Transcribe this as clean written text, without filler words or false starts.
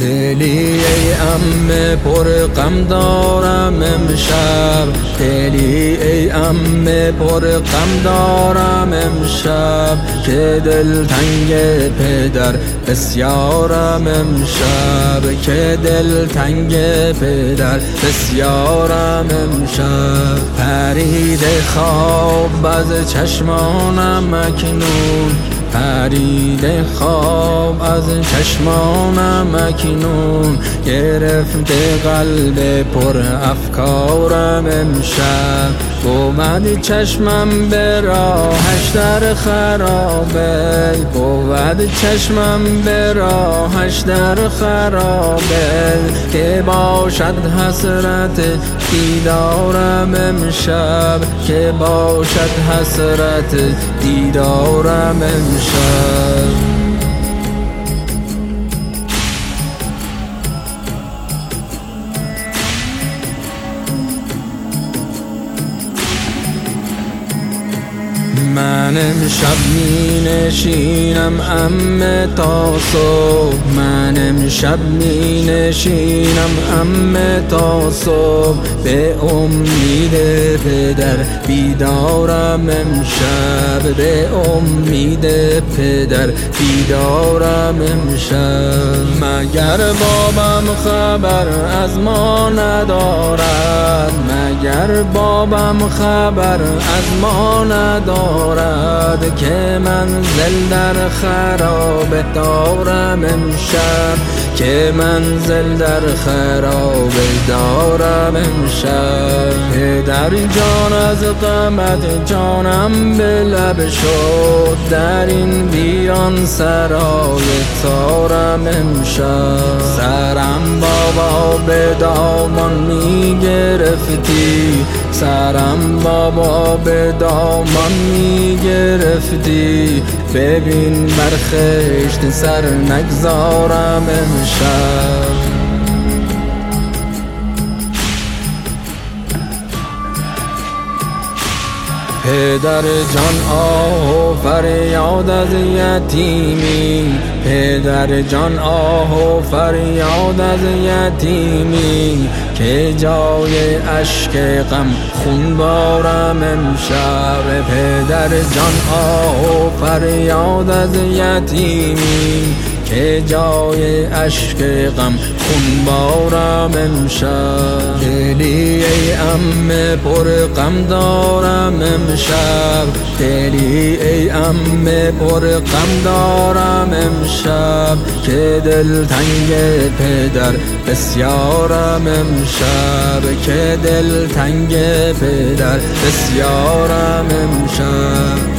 دلی ای عمه پر غم دارم امشب، دلی ای عمه پر غم دارم امشب، که دلتنگ پدر بسیارم امشب، که دلتنگ پدر بسیارم امشب. پریده خواب از چشمانم اکنون، پریده خواب از چشمانم اکنون، گرفته قلب پر افکارم امشب. بود چشمم به راهش در خرابه، بود چشمم به راهش در خرابه، که باشد حسرت دیدارم امشب، که باشد حسرت دیدارم امشب. من امشب می نشینم عمه تا صبح، من امشب می نشینم عمه تا صبح، به امید پدر بیدارم امشب، به امید پدر بیدارم امشب. مگر بابم خبر از ما ندارد، مگر بابم خبر از ما ندارد، که منزل در خرابه دارم امشب، که منزل در خرابه دارم امشب. پدر جان از غمت جانم به لب شد، در این ویران سرای تارم امشب. سرم بابا به دامان می گرفتی، سرم بابا به دامان می گرفتی، ببین بر خشت سر نگذارم امشب. پدر جان آه و فریاد از یتیمی، پدر جان آه و فریاد از یتیمی، که جای اشک غم خون بارم امشب. پدر جان آه و فریاد از یتیمی، که جای اشک غم خون بارم امشب. دلی ای عمه پر غم دارم امشب، دلی ای عمه پر غم دارم امشب، که دلتنگ پدر بسیارم امشب، که دلتنگ پدر بسیارم امشب.